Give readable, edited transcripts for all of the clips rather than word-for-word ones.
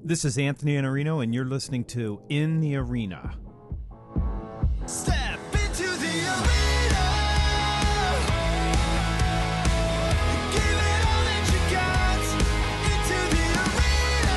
This is Anthony Iannarino, and you're listening to In the Arena. Step into the arena. Give it all that you got. Into the arena.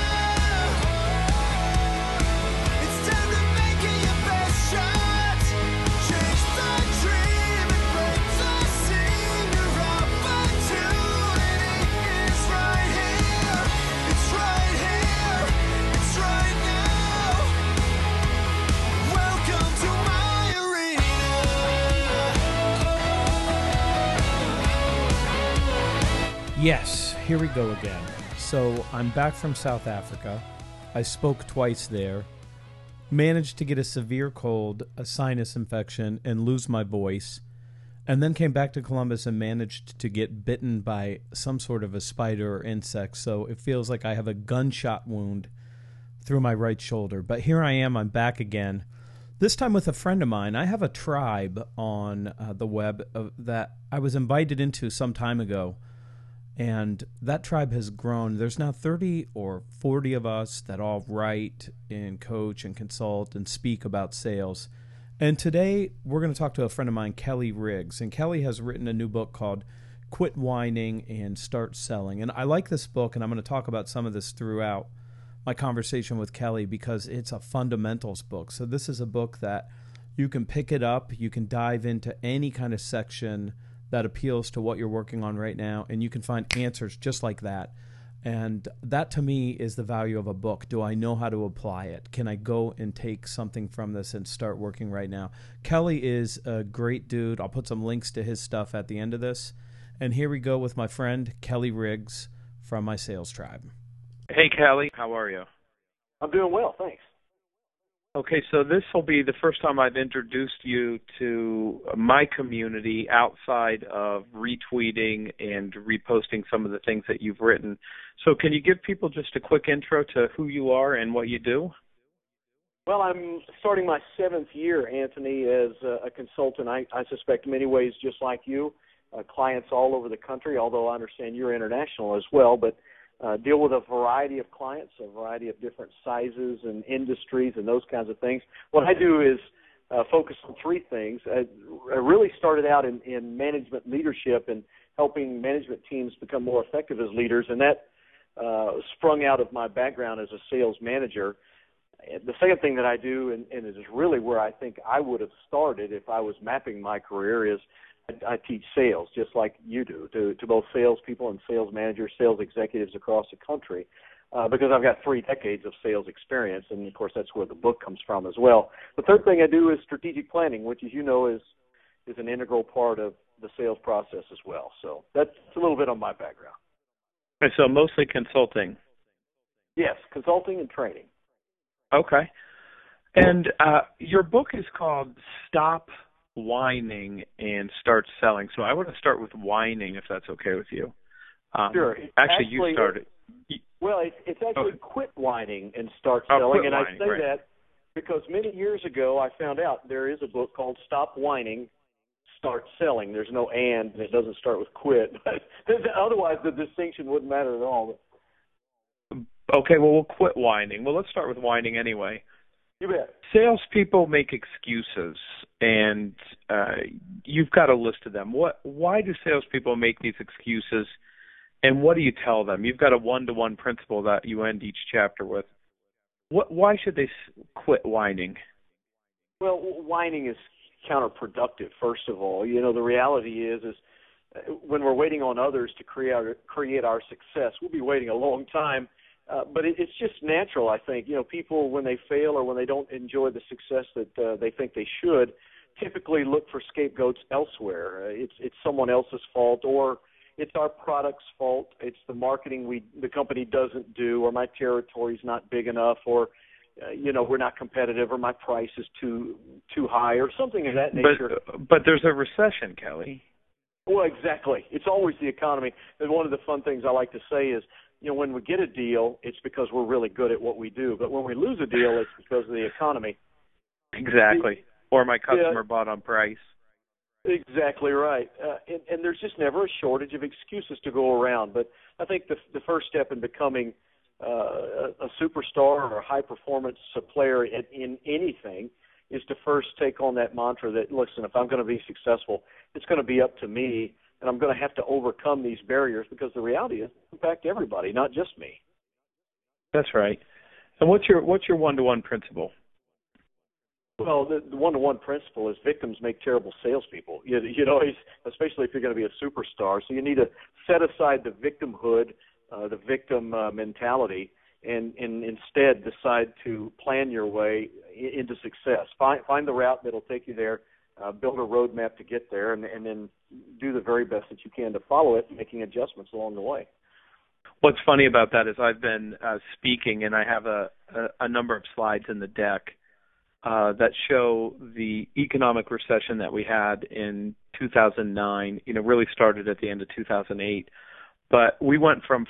It's time to make it your best shot. Chase the dream and break the scene. Your opportunity is right here. It's right here. It's right now. Welcome to my arena. Yes, here we go again. So I'm back from South Africa. I spoke twice there, managed to get a severe cold, a sinus infection, and lose my voice, and then came back to Columbus and managed to get bitten by some sort of a spider or insect. So it feels like I have a gunshot wound through my right shoulder. But here I am, I'm back again. This time with a friend of mine. I have a tribe on the web that I was invited into some time ago, and that tribe has grown. There's now 30 or 40 of us that all write and coach and consult and speak about sales. And today we're going to talk to a friend of mine, Kelly Riggs. And Kelly has written a new book called Quit Whining and Start Selling. And I like this book, and I'm going to talk about some of this throughout my conversation with Kelly because it's a fundamentals book. So this is a book that you can pick it up, you can dive into any kind of section that appeals to what you're working on right now, and you can find answers just like that. And that to me is the value of a book. Do I know how to apply it? Can I go and take something from this and start working right now? Kelly is a great dude. I'll put some links to his stuff at the end of this. And here we go with my friend Kelly Riggs from my sales tribe. Hey, Kelly. How are you? I'm doing well, thanks. Okay, so this will be the first time I've introduced you to my community outside of retweeting and reposting some of the things that you've written. So can you give people just a quick intro to who you are and what you do? Well, I'm starting my 7th year, Anthony, as a consultant. I suspect in many ways just like you, clients all over the country, although I understand you're international as well, but deal with a variety of clients, a variety of different sizes and industries and those kinds of things. What I do is focus on 3 things. I really started out in management leadership and helping management teams become more effective as leaders, and that sprung out of my background as a sales manager. The second thing that I do, and it is really where I think I would have started if I was mapping my career, is I teach sales just like you do to both salespeople and sales managers, sales executives across the country, because I've got 3 decades of sales experience, and, of course, that's where the book comes from as well. The third thing I do is strategic planning, which, as you know, is an integral part of the sales process as well. So that's a little bit on my background. And so mostly consulting. Yes, consulting and training. Okay. And your book is called Stop Whining and Start Selling. So I want to start with whining, if that's okay with you. Sure. Actually, you started. Well, it's actually Quit Whining and Start Oh, Selling. Quit And I Whining, say right. that because many years ago I found out there is a book called Stop Whining, Start Selling. There's no and it doesn't start with quit. Otherwise, the distinction wouldn't matter at all. Okay, well, we'll quit whining. Well, let's start with whining anyway. You bet. Salespeople make excuses, and you've got a list of them. Why do salespeople make these excuses, and what do you tell them? You've got a one-to-one principle that you end each chapter with. Why should they quit whining? Well, whining is counterproductive, first of all. You know, the reality is when we're waiting on others to create our success, we'll be waiting a long time. But it's just natural, I think. You know, people, when they fail or when they don't enjoy the success that they think they should, typically look for scapegoats elsewhere. It's someone else's fault, or it's our product's fault. It's the marketing the company doesn't do, or my territory's not big enough, or we're not competitive, or my price is too high, or something of that nature. But there's a recession, Kelly. Well, exactly. It's always the economy. And one of the fun things I like to say is, when we get a deal, it's because we're really good at what we do. But when we lose a deal, it's because of the economy. Exactly. Or my customer bought on price. Exactly right. And there's just never a shortage of excuses to go around. But I think the first step in becoming a superstar or a high-performance player in anything is to first take on that mantra that, listen, if I'm going to be successful, it's going to be up to me, and I'm going to have to overcome these barriers, because the reality is it impacts everybody, not just me. That's right. And what's your one-to-one principle? Well, the one-to-one principle is victims make terrible salespeople. You know, especially if you're going to be a superstar. So you need to set aside the victimhood, the victim mentality, and instead decide to plan your way into success. Find the route that'll take you there, build a roadmap to get there, and then do the very best that you can to follow it, making adjustments along the way. What's funny about that is I've been speaking, and I have a number of slides in the deck that show the economic recession that we had in 2009, really started at the end of 2008. But we went from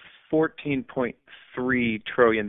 $14.3 trillion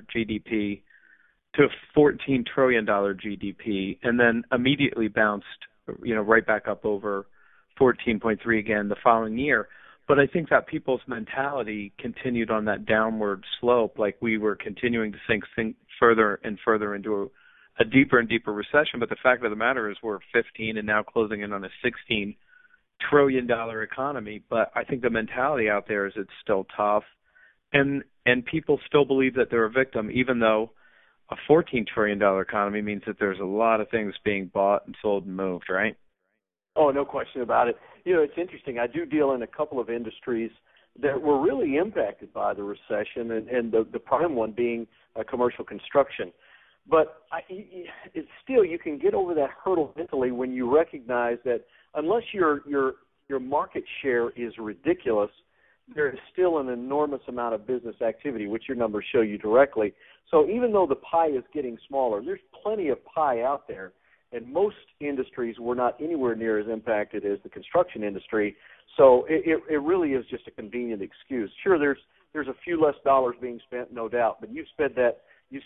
GDP to $14 trillion GDP, and then immediately bounced, right back up over 14.3 again the following year. But I think that people's mentality continued on that downward slope, like we were continuing to sink further and further into a deeper and deeper recession. But the fact of the matter is we're 15 and now closing in on a $16 trillion economy. But I think the mentality out there is it's still tough, and people still believe that they're a victim, even though a $14 trillion economy means that there's a lot of things being bought and sold and moved, right? Oh, no question about it. It's interesting. I do deal in a couple of industries that were really impacted by the recession, and the prime one being commercial construction. But it's still, you can get over that hurdle mentally when you recognize that unless your market share is ridiculous, there is still an enormous amount of business activity, which your numbers show you directly. So even though the pie is getting smaller, there's plenty of pie out there. And most industries were not anywhere near as impacted as the construction industry. So it really is just a convenient excuse. Sure, there's a few less dollars being spent, no doubt, but you spread that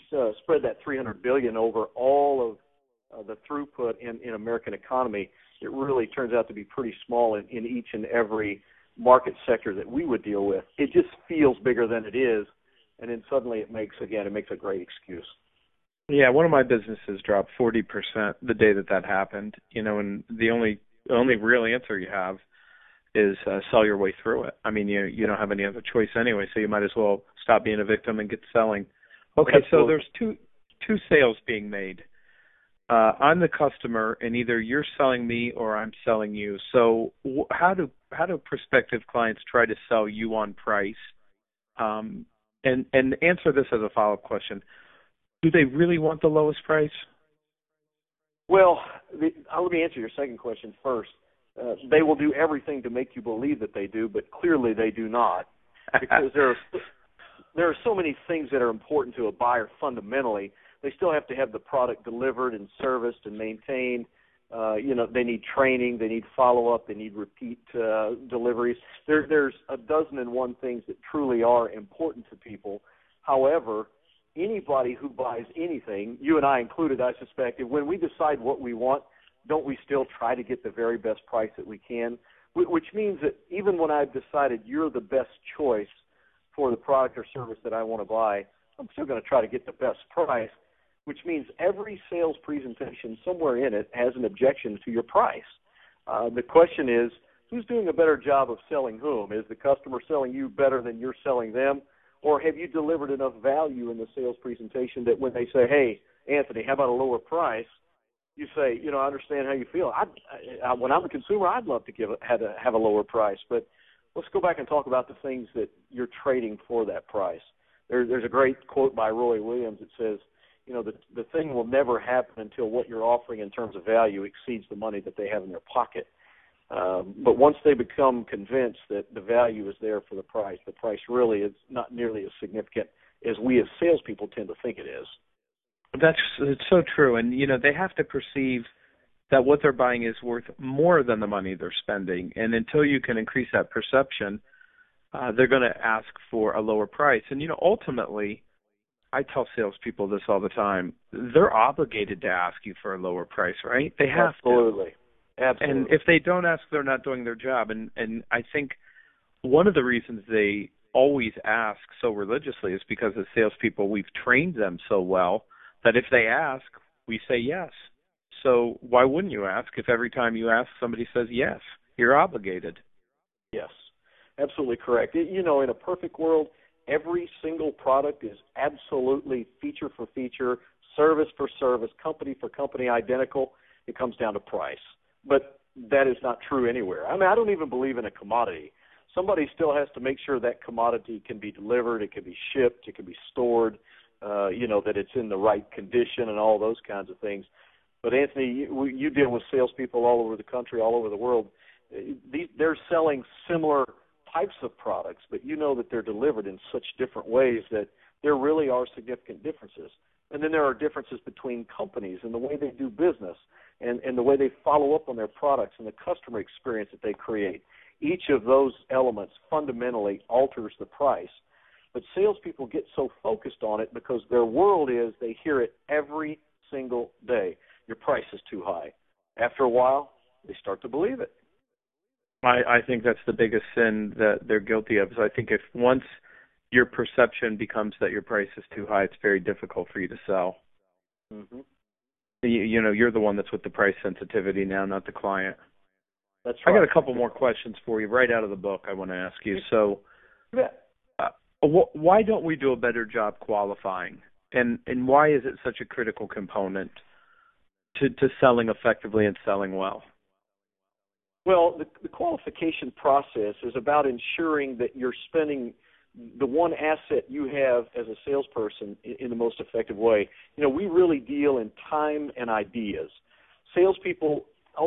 $300 billion over all of the throughput in American economy. It really turns out to be pretty small in each and every market sector that we would deal with. It just feels bigger than it is, and then suddenly it makes a great excuse. Yeah, one of my businesses dropped 40% the day that happened, and the only real answer you have is sell your way through it. I mean, you don't have any other choice anyway, so you might as well stop being a victim and get selling. Okay, Absolutely. So there's two sales being made. I'm the customer, and either you're selling me or I'm selling you. So how do prospective clients try to sell you on price? And answer this as a follow-up question. Do they really want the lowest price? Well, let me answer your second question first. They will do everything to make you believe that they do, but clearly they do not, because there are so many things that are important to a buyer fundamentally. They still have to have the product delivered and serviced and maintained. They need training, they need follow-up, they need repeat deliveries. There's a dozen and one things that truly are important to people. However, anybody who buys anything, you and I included, I suspect, when we decide what we want, don't we still try to get the very best price that we can? Which means that even when I've decided you're the best choice for the product or service that I want to buy, I'm still going to try to get the best price, which means every sales presentation somewhere in it has an objection to your price. The question is, who's doing a better job of selling whom? Is the customer selling you better than you're selling them? Or have you delivered enough value in the sales presentation that when they say, hey, Anthony, how about a lower price? You say, I understand how you feel. When I'm a consumer, I'd love to have a lower price. But let's go back and talk about the things that you're trading for that price. There's a great quote by Roy Williams that says, the thing will never happen until what you're offering in terms of value exceeds the money that they have in their pocket. But once they become convinced that the value is there for the price really is not nearly as significant as we as salespeople tend to think it is. It's so true. And, they have to perceive that what they're buying is worth more than the money they're spending. And until you can increase that perception, they're going to ask for a lower price. And, ultimately, I tell salespeople this all the time, they're obligated to ask you for a lower price, right? They have Absolutely. to. Absolutely. And if they don't ask, they're not doing their job. And I think one of the reasons they always ask so religiously is because as salespeople, we've trained them so well that if they ask, we say yes. So why wouldn't you ask if every time you ask, somebody says yes? You're obligated. Yes, absolutely correct. In a perfect world, every single product is absolutely feature for feature, service for service, company for company identical. It comes down to price. But that is not true anywhere. I mean, I don't even believe in a commodity. Somebody still has to make sure that commodity can be delivered, it can be shipped, it can be stored, that it's in the right condition and all those kinds of things. But, Anthony, you deal with salespeople all over the country, all over the world. They're selling similar types of products, but you know that they're delivered in such different ways that there really are significant differences. And then there are differences between companies and the way they do business and the way they follow up on their products and the customer experience that they create. Each of those elements fundamentally alters the price. But salespeople get so focused on it because their world is they hear it every single day. Your price is too high. After a while, they start to believe it. I think that's the biggest sin that they're guilty of. Is I think if once your perception becomes that your price is too high, it's very difficult for you to sell. Mm-hmm. You're the one that's with the price sensitivity now, not the client. That's right. I got a couple more questions for you right out of the book I want to ask you. So why don't we do a better job qualifying? And why is it such a critical component to selling effectively and selling well? Well, the qualification process is about ensuring that you're spending the one asset you have as a salesperson in the most effective way. We really deal in time and ideas. Salespeople,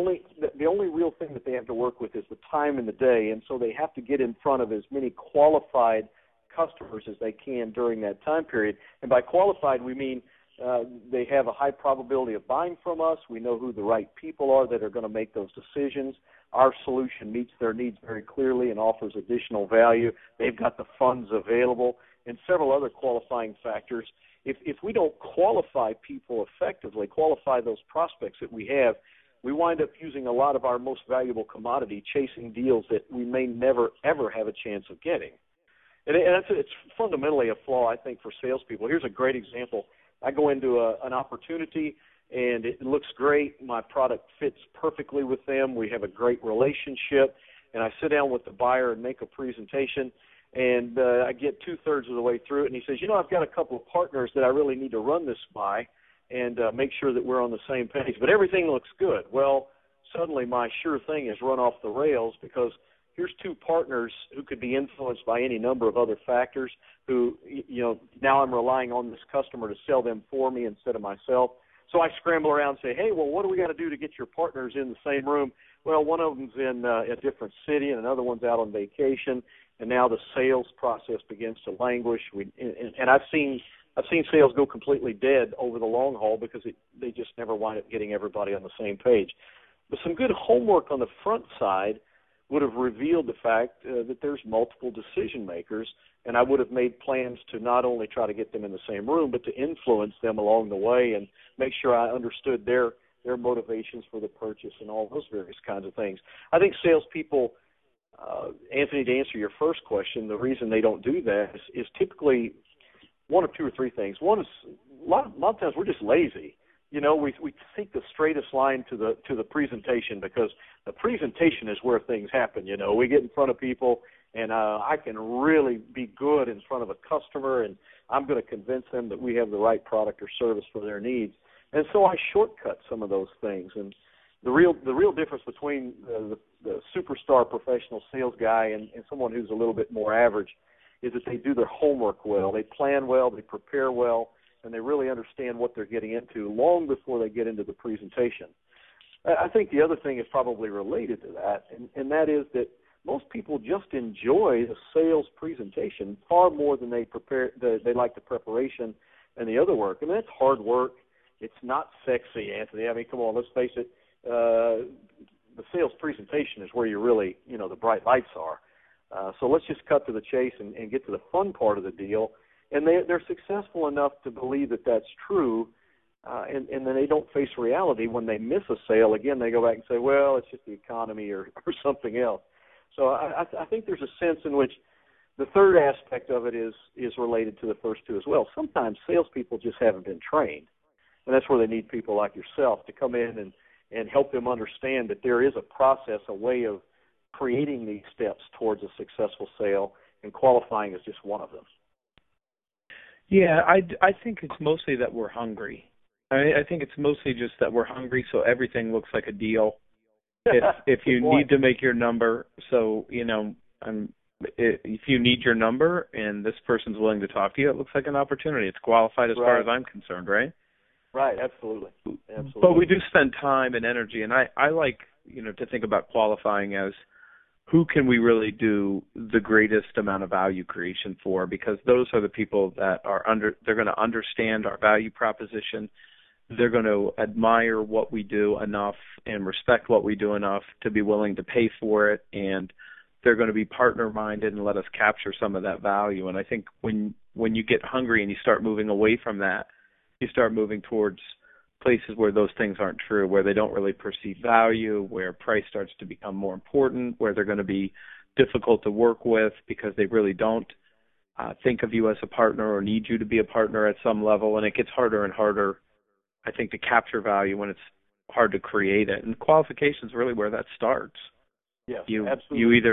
the only real thing that they have to work with is the time in the day, and so they have to get in front of as many qualified customers as they can during that time period. And by qualified, we mean they have a high probability of buying from us. We know who the right people are that are going to make those decisions. Our solution meets their needs very clearly and offers additional value. They've got the funds available and several other qualifying factors. If we don't qualify people effectively, qualify those prospects that we have, we wind up using a lot of our most valuable commodity chasing deals that we may never, ever have a chance of getting. And it's fundamentally a flaw, I think, for salespeople. Here's a great example. I go into an opportunity, and it looks great. My product fits perfectly with them. We have a great relationship. And I sit down with the buyer and make a presentation, and I get two-thirds of the way through it. And he says, I've got a couple of partners that I really need to run this by and make sure that we're on the same page. But everything looks good. Well, suddenly my sure thing is run off the rails because here's two partners who could be influenced by any number of other factors who, now I'm relying on this customer to sell them for me instead of myself. So I scramble around and say, hey, well, what do we got to do to get your partners in the same room? Well, one of them's in a different city and another one's out on vacation, and now the sales process begins to languish. And I've seen sales go completely dead over the long haul because they just never wind up getting everybody on the same page. But some good homework on the front side would have revealed the fact that there's multiple decision makers, and I would have made plans to not only try to get them in the same room, but to influence them along the way and make sure I understood their motivations for the purchase and all those various kinds of things. I think salespeople, Anthony, to answer your first question, the reason they don't do that is typically one of two or three things. One is a lot of times we're just lazy. We seek the straightest line to the presentation because the presentation is where things happen. We get in front of people, and I can really be good in front of a customer, and I'm going to convince them that we have the right product or service for their needs. And so I shortcut some of those things. And the real difference between the superstar professional sales guy and someone who's a little bit more average is that they do their homework well, they plan well, they prepare well, and they really understand what they're getting into long before they get into the presentation. I think the other thing is probably related to that, and that is that most people just enjoy the sales presentation far more than they like the preparation and the other work. I mean, that's hard work. It's not sexy, Anthony. I mean, come on, let's face it. The sales presentation is where you really, the bright lights are. So let's just cut to the chase and get to the fun part of the deal. And they're successful enough to believe that that's true, and then they don't face reality. When they miss a sale, again, they go back and say, well, it's just the economy or something else. So I think there's a sense in which The third aspect of it is related to the first two as well. Sometimes salespeople just haven't been trained, and that's where they need people like yourself to come in and help them understand that there is a process, a way of creating these steps towards a successful sale, and qualifying is just one of them. Yeah, I think it's mostly that we're hungry. I think it's mostly just that we're hungry, so everything looks like a deal. If you need to make your number, so if you need your number and this person's willing to talk to you, it looks like an opportunity. It's qualified as far as I'm concerned, right? Right, absolutely. But we do spend time and energy, and I like to think about qualifying as who can we really do the greatest amount of value creation for, because those are the people that they're going to understand our value proposition. They're going to admire what we do enough and respect what we do enough to be willing to pay for it, and they're going to be partner-minded and let us capture some of that value. And I think when you get hungry and you start moving away from that, you start moving towards places where those things aren't true, where they don't really perceive value, where price starts to become more important, where they're going to be difficult to work with because they really don't think of you as a partner or need you to be a partner at some level. And it gets harder and harder, I think, to capture value when it's hard to create it. And qualification is really where that starts. Yes, absolutely.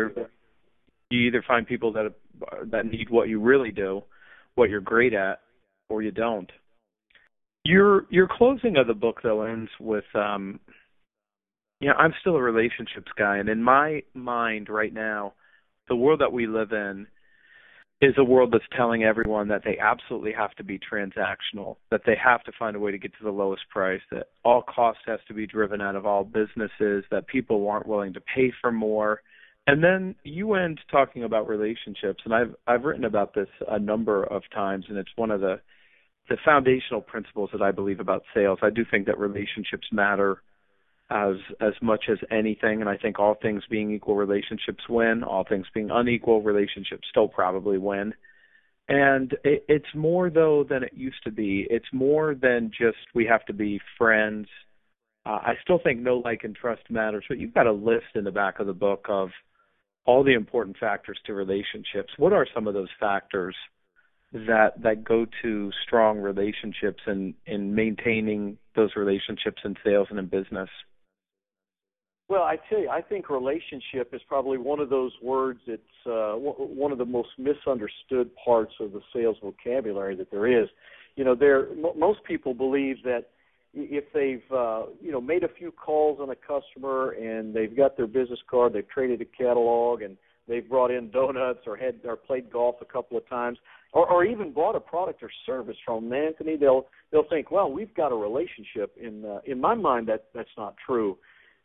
You either find people that need what you really do, what you're great at, or you don't. Your closing of the book, though, ends with, I'm still a relationships guy, and in my mind right now, the world that we live in is a world that's telling everyone that they absolutely have to be transactional, that they have to find a way to get to the lowest price, that all cost has to be driven out of all businesses, that people aren't willing to pay for more. And then you end talking about relationships, and I've written about this a number of times, and it's one of the foundational principles that I believe about sales. I do think that relationships matter as much as anything, and I think all things being equal, relationships win. All things being unequal, relationships still probably win. And it's more, though, than it used to be. It's more than just we have to be friends. I still think know, like, and trust matters, but you've got a list in the back of the book of all the important factors to relationships. What are some of those factors that go to strong relationships and in maintaining those relationships in sales and in business? Well, I tell you, I think relationship is probably one of those words that's one of the most misunderstood parts of the sales vocabulary that there is. Most people believe that if they've made a few calls on a customer and they've got their business card, they've traded a catalog, and they've brought in donuts or played golf a couple of times, or even bought a product or service from Anthony, they'll think, well, we've got a relationship. In my mind, that's not true.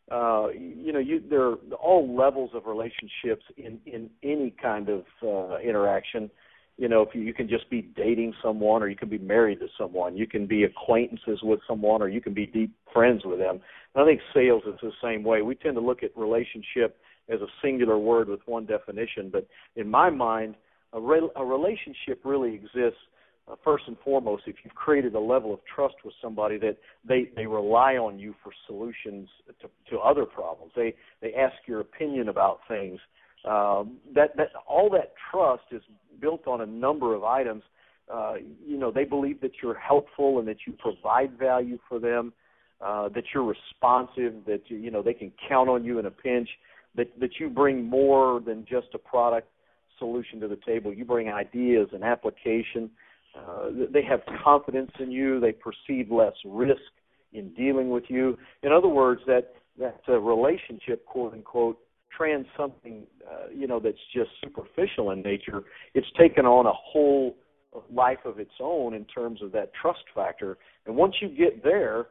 There are all levels of relationships in any kind of interaction. If you can just be dating someone, or you can be married to someone. You can be acquaintances with someone, or you can be deep friends with them. And I think sales is the same way. We tend to look at relationship as a singular word with one definition, but in my mind, a relationship really exists first and foremost if you've created a level of trust with somebody that they rely on you for solutions to other problems. They ask your opinion about things. That all that trust is built on a number of items. They believe that you're helpful and that you provide value for them, that you're responsive, that they can count on you in a pinch, that you bring more than just a product solution to the table. You bring ideas and application. They have confidence in you. They perceive less risk in dealing with you. In other words, that relationship, quote unquote, trans something that's just superficial in nature. It's taken on a whole life of its own in terms of that trust factor. And once you get there,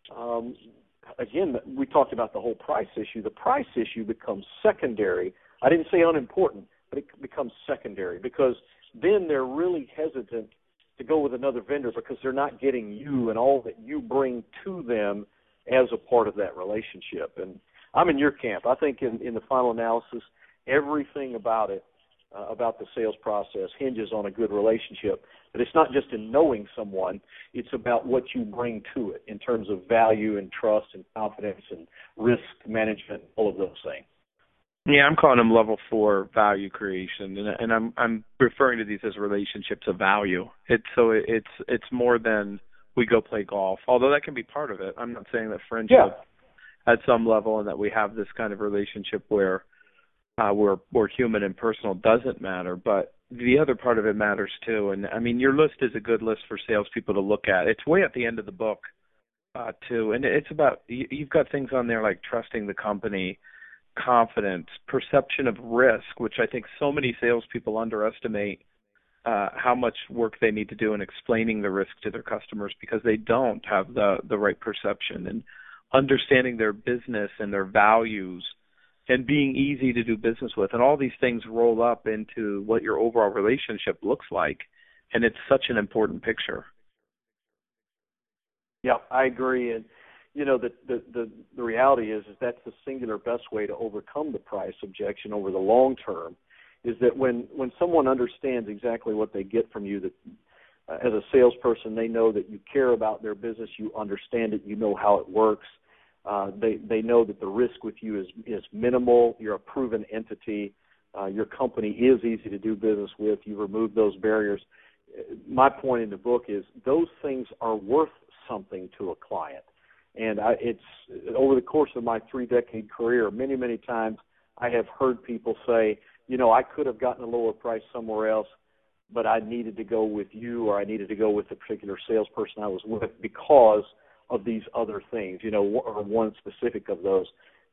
again, we talked about the whole price issue. The price issue becomes secondary. I didn't say unimportant, but it becomes secondary because then they're really hesitant to go with another vendor because they're not getting you and all that you bring to them as a part of that relationship. And I'm in your camp. I think in the final analysis, everything about it, about the sales process, hinges on a good relationship. But it's not just in knowing someone. It's about what you bring to it in terms of value and trust and confidence and risk management, all of those things. Yeah, I'm calling them level 4 value creation, and I'm referring to these as relationships of value. It's more than we go play golf, although that can be part of it. I'm not saying that friendship at some level and that we have this kind of relationship where we're human and personal doesn't matter, but the other part of it matters too. And I mean, your list is a good list for salespeople to look at. It's way at the end of the book too, and it's about you've got things on there like trusting the company, confidence, perception of risk, which I think so many salespeople underestimate how much work they need to do in explaining the risk to their customers because they don't have the right perception, and understanding their business and their values and being easy to do business with. And all these things roll up into what your overall relationship looks like, and it's such an important picture. Yeah, I agree. And you know, the reality is that's the singular best way to overcome the price objection over the long term, is that when someone understands exactly what they get from you, that as a salesperson, they know that you care about their business, you understand it, you know how it works. They know that the risk with you is minimal. You're a proven entity. Your company is easy to do business with. You remove those barriers. My point in the book is those things are worth something to a client. And it's over the course of my 3-decade career, many, many times I have heard people say, you know, I could have gotten a lower price somewhere else, but I needed to go with you, or I needed to go with the particular salesperson I was with because of these other things, you know, or one specific of those.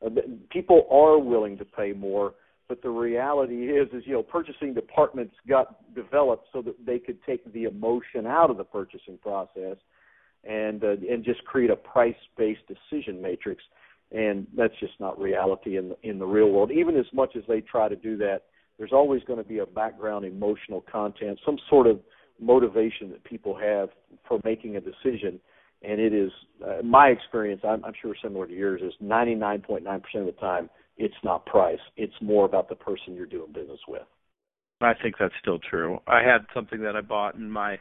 People are willing to pay more, but the reality is, you know, purchasing departments got developed so that they could take the emotion out of the purchasing process and just create a price-based decision matrix. And that's just not reality in the real world. Even as much as they try to do that, there's always going to be a background emotional content, some sort of motivation that people have for making a decision. And it is, my experience, I'm sure similar to yours, is 99.9% of the time, it's not price. It's more about the person you're doing business with. I think that's still true. I had something that I bought, and my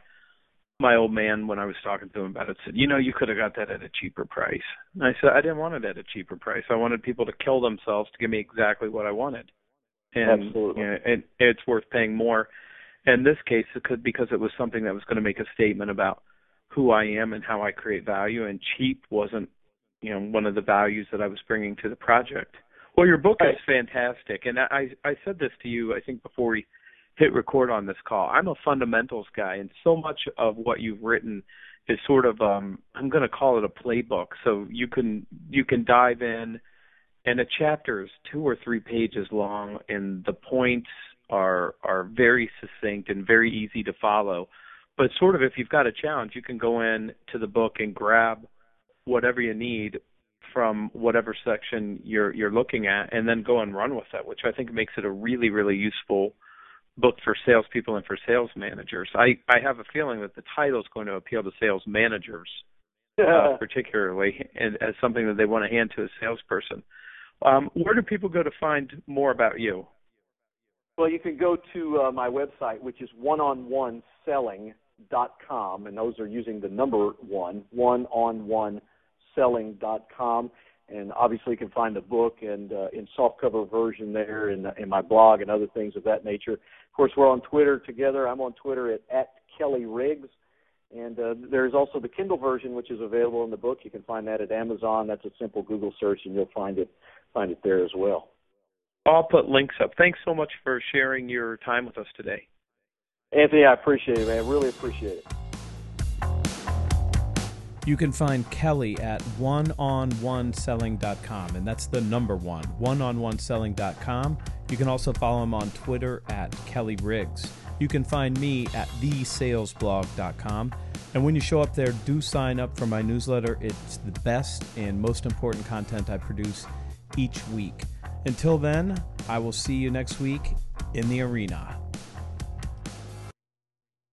old man, when I was talking to him about it, said, you know, you could have got that at a cheaper price. And I said, I didn't want it at a cheaper price. I wanted people to kill themselves to give me exactly what I wanted. And, Absolutely. you know, and it's worth paying more. In this case, because it was something that was going to make a statement about who I am and how I create value, and cheap wasn't, you know, one of the values that I was bringing to the project. Well, your book is fantastic, and I said this to you, I think, before we hit record on this call. I'm a fundamentals guy, and so much of what you've written is sort of, I'm going to call it a playbook, so you can dive in, and a chapter is 2 or 3 pages long, and the points are very succinct and very easy to follow. But sort of if you've got a challenge, you can go in to the book and grab whatever you need from whatever section you're looking at, and then go and run with it, which I think makes it a really, really useful book for salespeople and for sales managers. I have a feeling that the title is going to appeal to sales managers, particularly, and as something that they want to hand to a salesperson. Where do people go to find more about you? Well, you can go to my website, which is oneonOneselling.com, and those are using the number 1, oneonOneselling.com. And obviously you can find the book and in softcover version there in my blog and other things of that nature. Of course, we're on Twitter together. I'm on Twitter at Kelly Riggs. And there's also the Kindle version, which is available in the book. You can find that at Amazon. That's a simple Google search, and you'll find it there as well. I'll put links up. Thanks so much for sharing your time with us today. Anthony, I appreciate it, man. I really appreciate it. You can find Kelly at oneonOneselling.com, and that's the number 1, oneonOneselling.com. You can also follow him on Twitter at Kelly Riggs. You can find me at thesalesblog.com. And when you show up there, do sign up for my newsletter. It's the best and most important content I produce each week. Until then, I will see you next week in the arena.